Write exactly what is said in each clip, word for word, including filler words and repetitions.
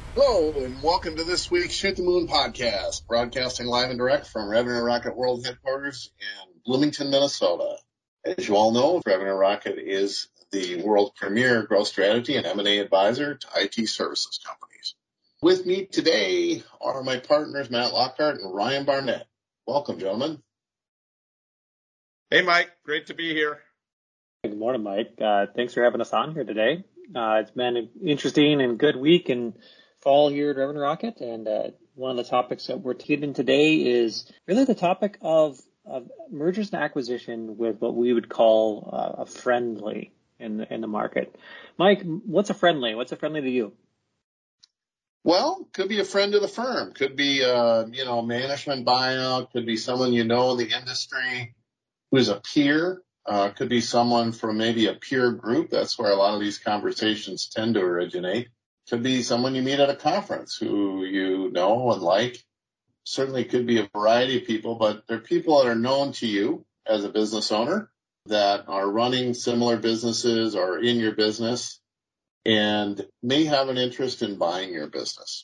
Hello, and welcome to this week's Shoot the Moon podcast, broadcasting live and direct from Revenue Rocket World headquarters in Bloomington, Minnesota. As you all know, Revenue Rocket is the world premier growth strategy and M and A advisor to I T services companies. With me today are my partners, Matt Lockhart and Ryan Barnett. Welcome, gentlemen. Hey, Mike. Great to be here. Good morning, Mike. Uh, thanks for having us on here today. Uh, it's been an interesting and good week and fall here at Revenue Rocket, and uh, one of the topics that we're taking today is really the topic of, of mergers and acquisition with what we would call uh, a friendly in the, in the market. Mike, what's a friendly? What's a friendly to you? Well, could be a friend of the firm, could be uh, you know management buyout, could be someone you know in the industry who's a peer, uh, could be someone from maybe a peer group. That's where a lot of these conversations tend to originate. Could be someone you meet at a conference who you know and like. Certainly could be a variety of people, but they're people that are known to you as a business owner that are running similar businesses or in your business and may have an interest in buying your business.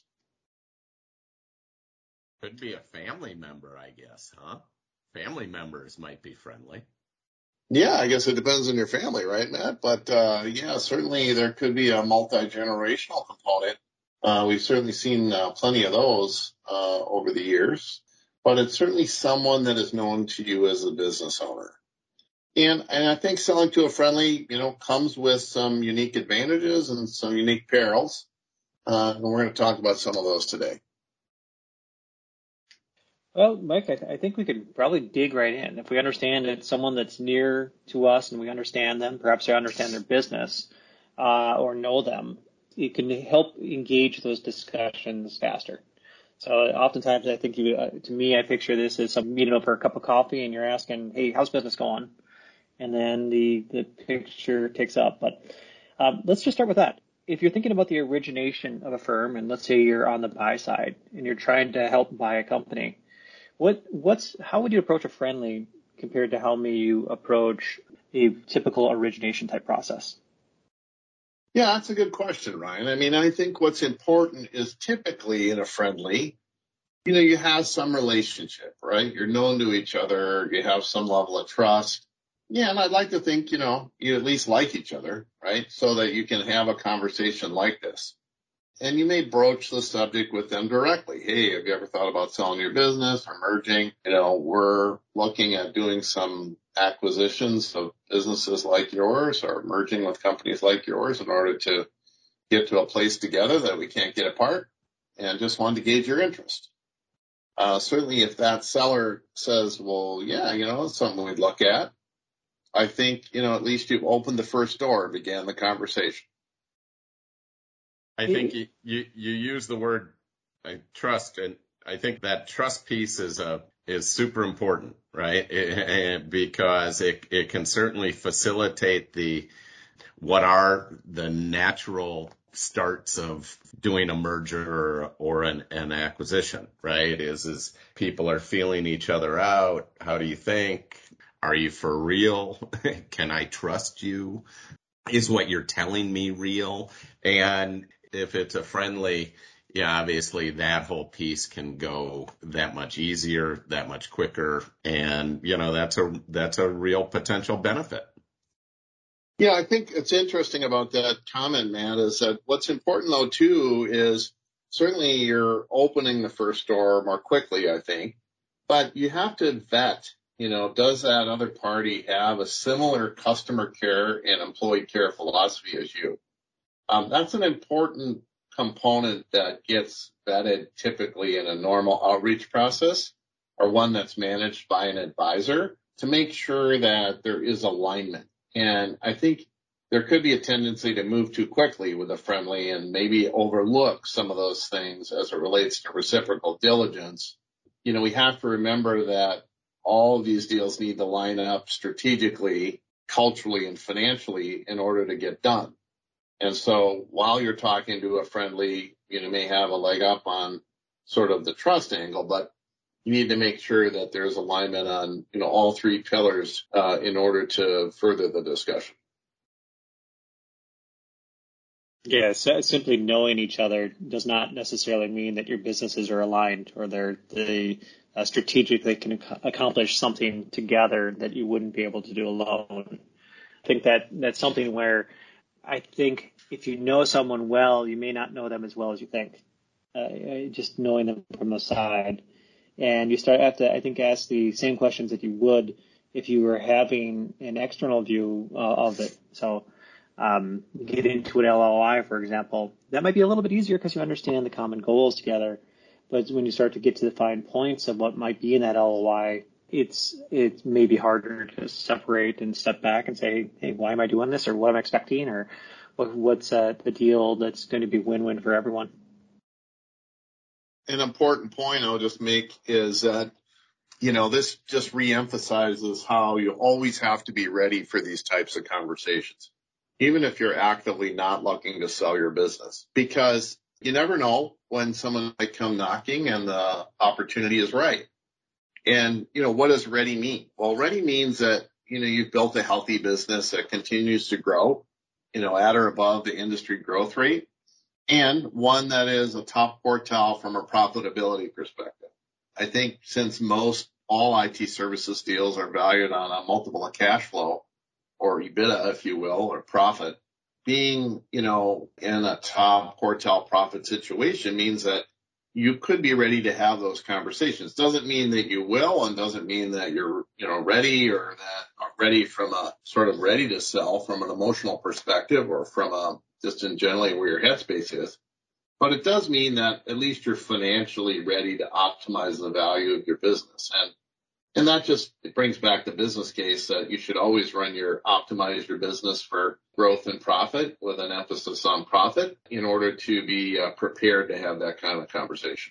Could be a family member, I guess, huh? Family members might be friendly. Yeah, I guess it depends on your family, right, Matt? But, uh, yeah, certainly there could be a multi-generational component. Uh, we've certainly seen uh, plenty of those uh, over the years, but it's certainly someone that is known to you as a business owner. And, and I think selling to a friendly, you know, comes with some unique advantages and some unique perils. Uh, and we're going to talk about some of those today. Well, Mike, I, th- I think we could probably dig right in. If we understand it's someone that's near to us and we understand them, perhaps we understand their business uh, or know them, it can help engage those discussions faster. So oftentimes I think you, uh, to me, I picture this as some meeting up for a cup of coffee and you're asking, hey, how's business going? And then the, the picture takes up. But um, let's just start with that. If you're thinking about the origination of a firm, and let's say you're on the buy side and you're trying to help buy a company, What, what's, how would you approach a friendly compared to how may you approach a typical origination type process? Yeah, that's a good question, Ryan. I mean, I think what's important is typically in a friendly, you know, you have some relationship, right? You're known to each other. You have some level of trust. Yeah, and I'd like to think, you know, you at least like each other, right? So that you can have a conversation like this. And you may broach the subject with them directly. Hey, have you ever thought about selling your business or merging? You know, we're looking at doing some acquisitions of businesses like yours or merging with companies like yours in order to get to a place together that we can't get apart, and just wanted to gauge your interest. Uh, certainly if that seller says, well, yeah, you know, it's something we'd look at, I think, you know, at least you've opened the first door, began the conversation. I think you, you, you use the word I trust, and I think that trust piece is a is super important, right? It, because it it can certainly facilitate the what are the natural starts of doing a merger or, or an, an acquisition, right? Is is people are feeling each other out. How do you think? Are you for real? Can I trust you? Is what you're telling me real? And if it's a friendly, yeah, obviously that whole piece can go that much easier, that much quicker. And, you know, that's a, that's a real potential benefit. Yeah, I think it's interesting about that comment, Matt, is that what's important though too is certainly you're opening the first door more quickly, I think, but you have to vet, you know, does that other party have a similar customer care and employee care philosophy as you? Um, that's an important component that gets vetted typically in a normal outreach process or one that's managed by an advisor to make sure that there is alignment. And I think there could be a tendency to move too quickly with a friendly and maybe overlook some of those things as it relates to reciprocal diligence. You know, we have to remember that all of these deals need to line up strategically, culturally, and financially in order to get done. And so while you're talking to a friendly, you know, may have a leg up on sort of the trust angle, but you need to make sure that there's alignment on, you know, all three pillars uh, in order to further the discussion. Yeah, so simply knowing each other does not necessarily mean that your businesses are aligned or they're they uh, strategically can ac- accomplish something together that you wouldn't be able to do alone. I think that that's something where I think if you know someone well, you may not know them as well as you think. Uh, just knowing them from the side, and you start have to, I think, ask the same questions that you would if you were having an external view uh, of it. So. Um, get into an L O I, for example, that might be a little bit easier because you understand the common goals together. But when you start to get to the fine points of what might be in that L O I, it's it may be harder to separate and step back and say, hey, why am I doing this, or what am I expecting, or what, what's uh, the deal that's going to be win-win for everyone. An important point I'll just make is that, you know, this just reemphasizes how you always have to be ready for these types of conversations, even if you're actively not looking to sell your business, because you never know when someone might come knocking and the opportunity is right. And, you know, what does ready mean? Well, ready means that, you know, you've built a healthy business that continues to grow, you know, at or above the industry growth rate, and one that is a top quartile from a profitability perspective. I think since most all I T services deals are valued on a multiple of cash flow, or EBITDA, if you will, or profit, being, you know, in a top quartile profit situation means that you could be ready to have those conversations. Doesn't mean that you will, and doesn't mean that you're, you know, ready, or that are ready from a sort of ready to sell from an emotional perspective, or from a just in generally where your headspace is. But it does mean that at least you're financially ready to optimize the value of your business. And And that just it brings back the business case that you should always run your optimize your business for growth and profit, with an emphasis on profit, in order to be uh, prepared to have that kind of conversation.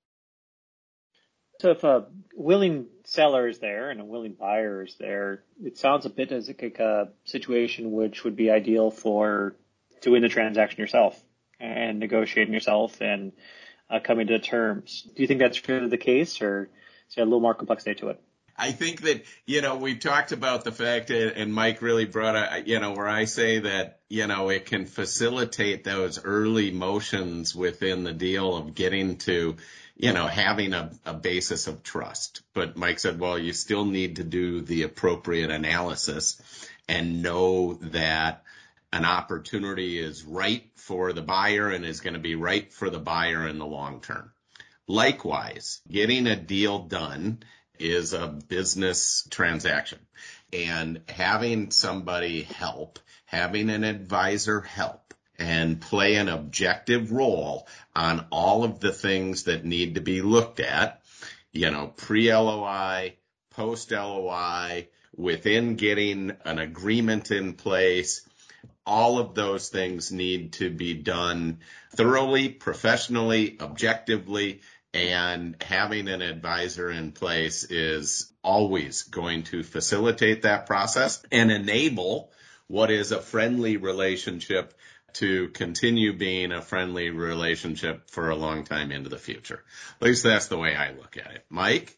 So if a willing seller is there and a willing buyer is there, it sounds a bit as like a situation which would be ideal for doing the transaction yourself and negotiating yourself and uh, coming to terms. Do you think that's really the case, or is there a little more complexity to it? I think that, you know, we've talked about the fact that, and Mike really brought a, you know, where I say that, you know, it can facilitate those early motions within the deal of getting to, you know, having a, a basis of trust. But Mike said, well, you still need to do the appropriate analysis and know that an opportunity is right for the buyer and is going to be right for the buyer in the long term. Likewise, getting a deal done is a business transaction, and having somebody help, having an advisor help and play an objective role on all of the things that need to be looked at, you know, pre-L O I, post-L O I, within getting an agreement in place. All of those things need to be done thoroughly, professionally, objectively, and having an advisor in place is always going to facilitate that process and enable what is a friendly relationship to continue being a friendly relationship for a long time into the future. At least that's the way I look at it. Mike?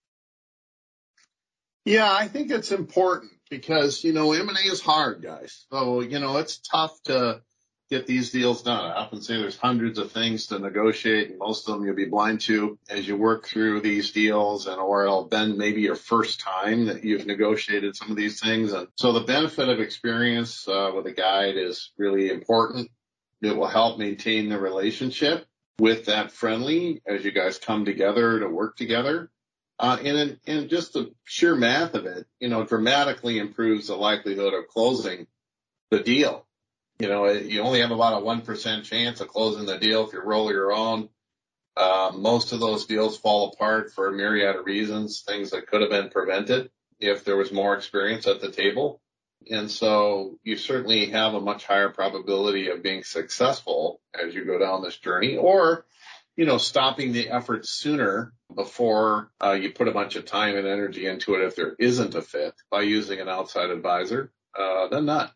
Yeah, I think it's important because, you know, M and A is hard, guys. So, you know, it's tough to get these deals done. I often say there's hundreds of things to negotiate, and most of them you'll be blind to as you work through these deals, and or it'll been maybe your first time that you've negotiated some of these things. And so the benefit of experience uh, with a guide is really important. It will help maintain the relationship with that friendly as you guys come together to work together. Uh, and, and just the sheer math of it, you know, dramatically improves the likelihood of closing the deal. You know, you only have about a one percent chance of closing the deal if you roll your own. Uh, most of those deals fall apart for a myriad of reasons, things that could have been prevented if there was more experience at the table. And so you certainly have a much higher probability of being successful as you go down this journey, or, you know, stopping the effort sooner before uh, you put a bunch of time and energy into it if there isn't a fit by using an outside advisor uh, than not.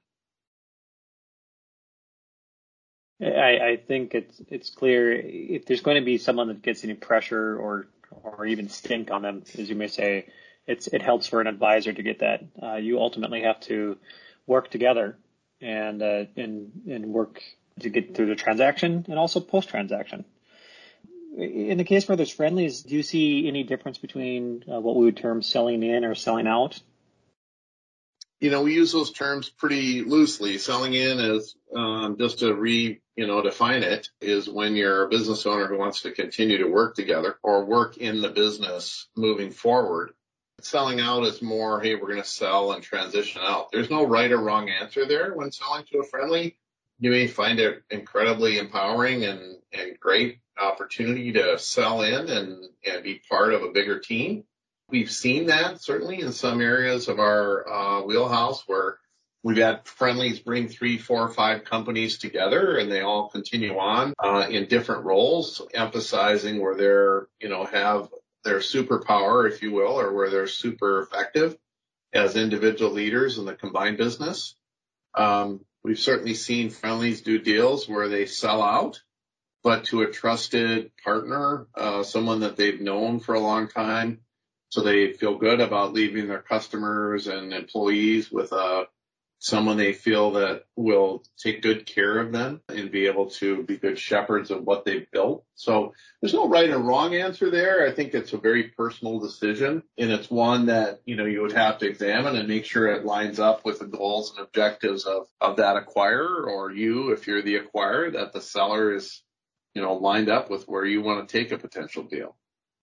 I, I think it's it's clear if there's going to be someone that gets any pressure or or even stink on them, as you may say, it's it helps for an advisor to get that. Uh, you ultimately have to work together and uh, and and work to get through the transaction and also post-transaction. In the case where there's friendlies, do you see any difference between uh, what we would term selling in or selling out? You know, we use those terms pretty loosely. Selling in is, um, just to re, you know, define it, is when you're a business owner who wants to continue to work together or work in the business moving forward. Selling out is more, hey, we're going to sell and transition out. There's no right or wrong answer there when selling to a friendly. You may find it incredibly empowering and, and great opportunity to sell in and, and be part of a bigger team. We've seen that certainly in some areas of our uh, wheelhouse where we've had friendlies bring three, four, five companies together, and they all continue on uh, in different roles, emphasizing where they're, you know, have their superpower, if you will, or where they're super effective as individual leaders in the combined business. Um, we've certainly seen friendlies do deals where they sell out, but to a trusted partner, uh, someone that they've known for a long time. So they feel good about leaving their customers and employees with uh, someone they feel that will take good care of them and be able to be good shepherds of what they've built. So there's no right or wrong answer there. I think it's a very personal decision, and it's one that, you know, you would have to examine and make sure it lines up with the goals and objectives of, of that acquirer, or you, if you're the acquirer, that the seller is, you know, lined up with where you want to take a potential deal.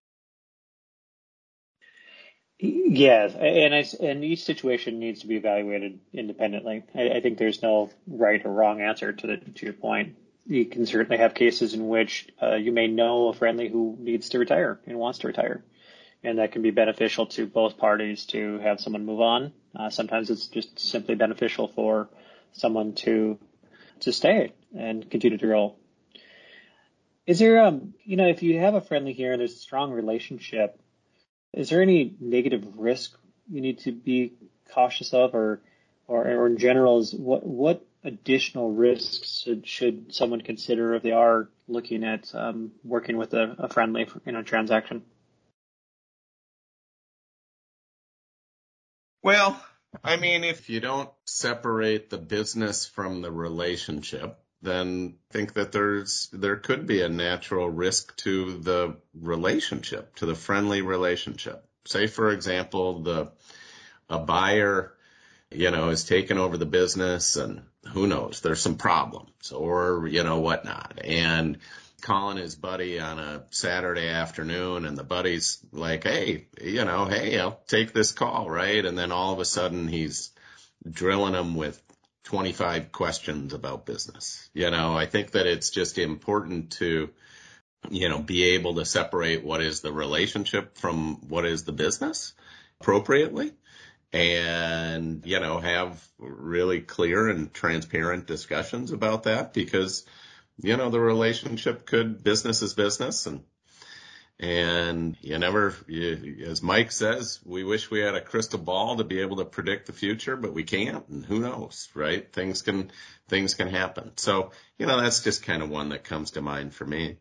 Yes, and, I, and each situation needs to be evaluated independently. I, I think there's no right or wrong answer to the to your point. You can certainly have cases in which uh, you may know a friendly who needs to retire and wants to retire, and that can be beneficial to both parties to have someone move on. Uh, sometimes it's just simply beneficial for someone to to stay and continue to grow. Is there, um, you know, if you have a friendly here and there's a strong relationship, is there any negative risk you need to be cautious of, or, or, or in general, is what, what additional risks should, should someone consider if they are looking at um, working with a, a friendly in a transaction? Well, I mean, if you don't separate the business from the relationship, then I think that there's there could be a natural risk to the relationship, to the friendly relationship. Say, for example, the a buyer, you know, has taken over the business, and who knows, there's some problems or, you know, whatnot. And calling his buddy on a Saturday afternoon, and the buddy's like, hey, you know, hey, I'll take this call, right? And then all of a sudden he's drilling him with twenty-five questions about business. You know, I think that it's just important to, you know, be able to separate what is the relationship from what is the business appropriately, and, you know, have really clear and transparent discussions about that, because, you know, the relationship could, business is business, and And you never, you, as Mike says, we wish we had a crystal ball to be able to predict the future, but we can't, and who knows, right? Things can, things can happen. So, you know, that's just kind of one that comes to mind for me.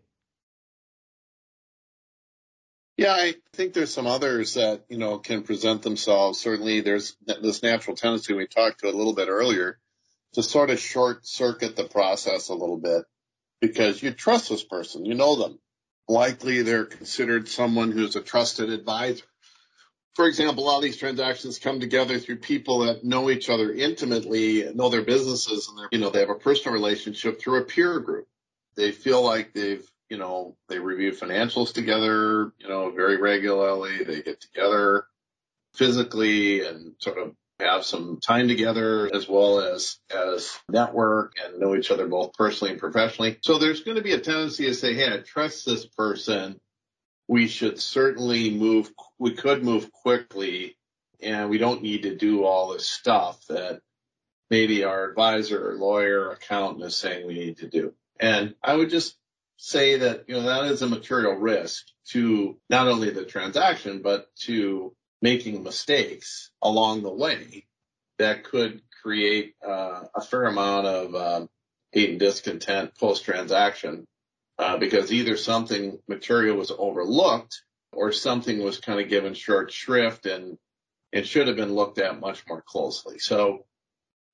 Yeah, I think there's some others that, you know, can present themselves. Certainly there's this natural tendency we talked to a little bit earlier to sort of short circuit the process a little bit, because you trust this person, you know them. Likely they're considered someone who's a trusted advisor. For example, a lot of these transactions come together through people that know each other intimately, know their businesses, and they're, you know, they have a personal relationship through a peer group. They feel like they've, you know, they review financials together, you know, very regularly. They get together physically and sort of have some time together, as well as, as network and know each other both personally and professionally. So there's going to be a tendency to say, hey, I trust this person. We should certainly move, we could move quickly, and we don't need to do all this stuff that maybe our advisor or lawyer or accountant is saying we need to do. And I would just say that, you know, that is a material risk to not only the transaction, but to making mistakes along the way that could create uh, a fair amount of uh, hate and discontent post-transaction, uh, because either something material was overlooked or something was kind of given short shrift and it should have been looked at much more closely. So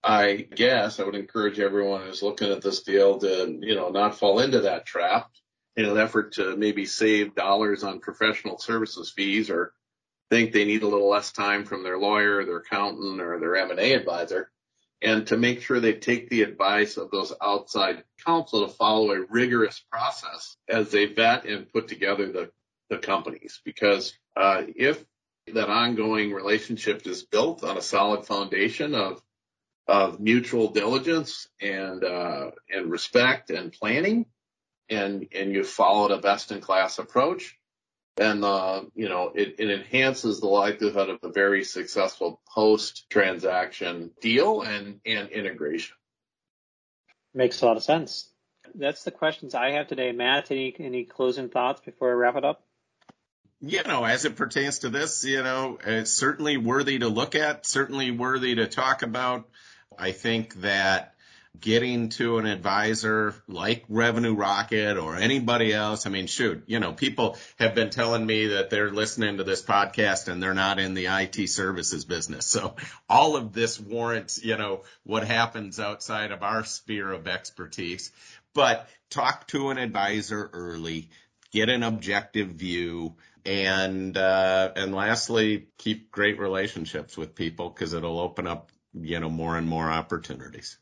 I guess I would encourage everyone who's looking at this deal to, you know, not fall into that trap in an effort to maybe save dollars on professional services fees or think they need a little less time from their lawyer, their accountant, or their M and A advisor, and to make sure they take the advice of those outside counsel to follow a rigorous process as they vet and put together the, the companies. Because uh, if that ongoing relationship is built on a solid foundation of of mutual diligence and uh, and respect and planning, and and you followed a best-in-class approach, then uh, you know it, it enhances the likelihood of a very successful post-transaction deal and and integration. Makes a lot of sense. That's the questions I have today. Matt, any any closing thoughts before I wrap it up? You know, as it pertains to this, you know, it's certainly worthy to look at, certainly worthy to talk about. I think that getting to an advisor like Revenue Rocket or anybody else, I mean, shoot, you know, people have been telling me that they're listening to this podcast and they're not in the I T services business. So all of this warrants, you know, what happens outside of our sphere of expertise. But talk to an advisor early, get an objective view, and uh, and lastly, keep great relationships with people because it'll open up, you know, more and more opportunities.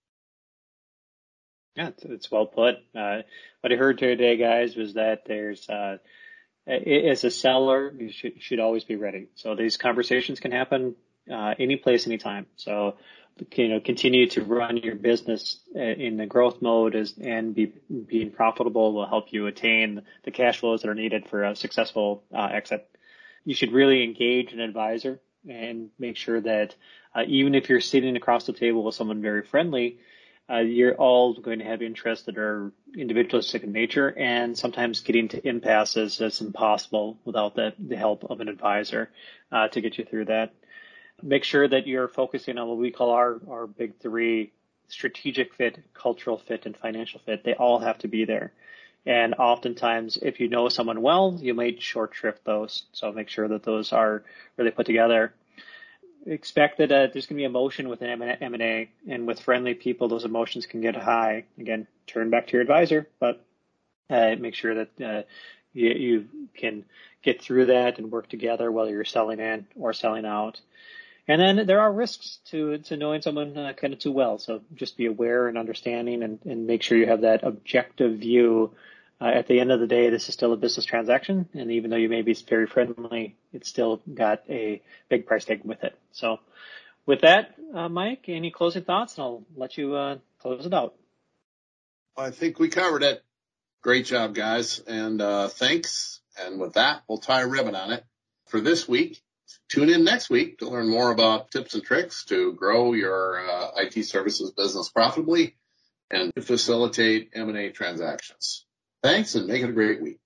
Yeah, it's, it's well put. Uh, what I heard today, guys, was that there's, uh, as a seller, you should, should always be ready. So these conversations can happen uh, any place, anytime. So, you know, continue to run your business in the growth mode as, and be being profitable will help you attain the cash flows that are needed for a successful uh, exit. You should really engage an advisor and make sure that uh, even if you're sitting across the table with someone very friendly, uh, you're all going to have interests that are individualistic in nature, and sometimes getting to impasses is impossible without the, the help of an advisor uh, to get you through that. Make sure that you're focusing on what we call our, our big three: strategic fit, cultural fit, and financial fit. They all have to be there. And oftentimes, if you know someone well, you might short shrift those. So make sure that those are really put together. Expect that uh, there's going to be emotion with an M and A, and with friendly people, those emotions can get high. Again, turn back to your advisor, but uh, make sure that uh, you, you can get through that and work together whether you're selling in or selling out. And then there are risks to to knowing someone uh, kind of too well. So just be aware and understanding, and, and make sure you have that objective view. Uh, at the end of the day, this is still a business transaction, and even though you may be very friendly, it's still got a big price tag with it. So with that, uh, Mike, any closing thoughts? And I'll let you uh, close it out. I think we covered it. Great job, guys, and uh, thanks. And with that, we'll tie a ribbon on it for this week. Tune in next week to learn more about tips and tricks to grow your uh, I T services business profitably and to facilitate M and A transactions. Thanks, and make it a great week.